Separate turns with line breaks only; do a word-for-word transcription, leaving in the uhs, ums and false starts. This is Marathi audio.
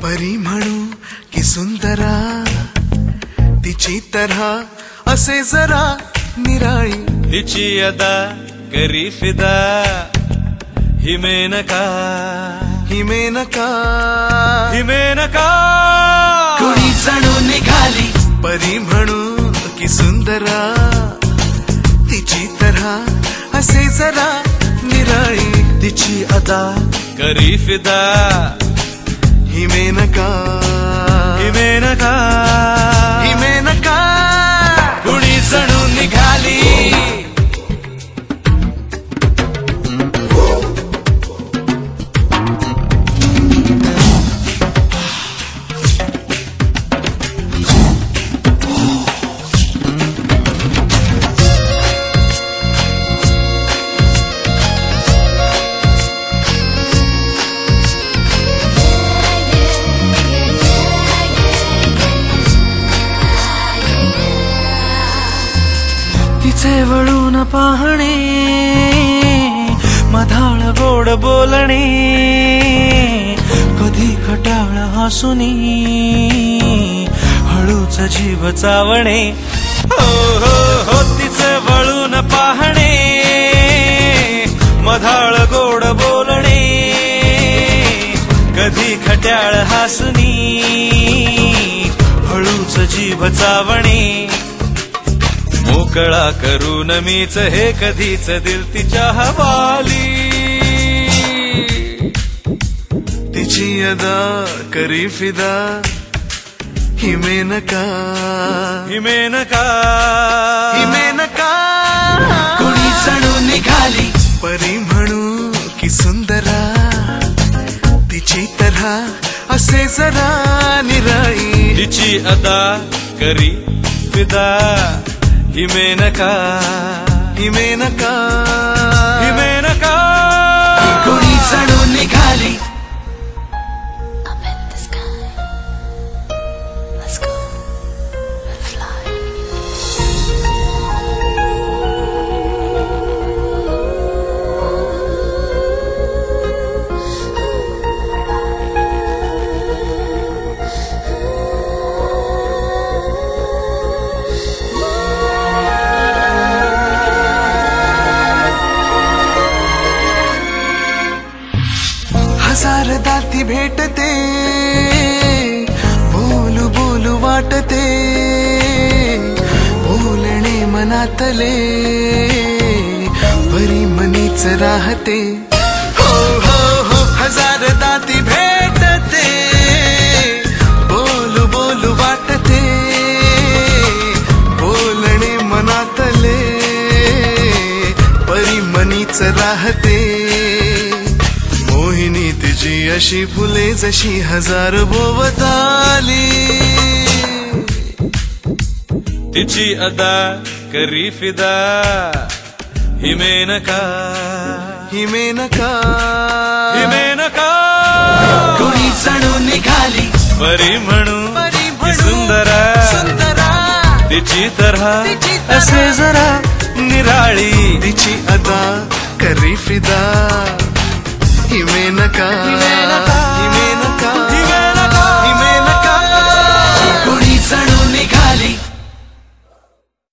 परी म्हणू की सुंदरा तिची तरह असे जरा निराळी
तिची अदा करी फिदा ही मेनका
ही मेनका
ही मेनका
कुणी जणू निघाली परी म्हणू की सुंदरा तिची तरह असे जरा निराळी
तिची अदा करी फिदा
ही मेनका
ही मेनका
ही मेनका
कुणी जणू निघाली
तिचे वळून पाहणे मधाळ गोड बोलणे कधी खटाळ हसुनी हळूच जीव चावणे
हो हो हो तिचे वळून पाहणे मधाळ गोड बोलणे कधी खट्याळ हसुनी हळूच जीव चावणे मोकळा करून मीच हे कधीच दिल तिच्या हवाली
तिची अदा करी फिदा ही मेनका
ही मेनका
ही मेनका
कुणी जणू निघाली
परी म्हणू की सुंदरा तिची तरह असे जरा निराळी
तिची अदा करी फिदा ही मेनका
ही मेनका
ही मेनका
कुणी जणू निघाली
Up in the sky, let's go and fly.
हजार दाती भेटते बोलू बोलू वाटते बोलणे मनातले परी मनीच राहते हो हो हो हजार दाती भेटते बोलू बोलू वाटते बोलणे मनातले परी मनीच राहते मोहिनी तिची अशी फुले जशी हजार भोवताली
तिची अदा करी फिदा ही मेनका
ही मेनका
ही मेनका
कुणी जणू निघाली
परी म्हणू
परी
की
म्हणू
सुंदरा
सुंदरा
तिची तरह
तिची तरह
असे जरा निराळी
तिची अदा करी फिदा ही मेनका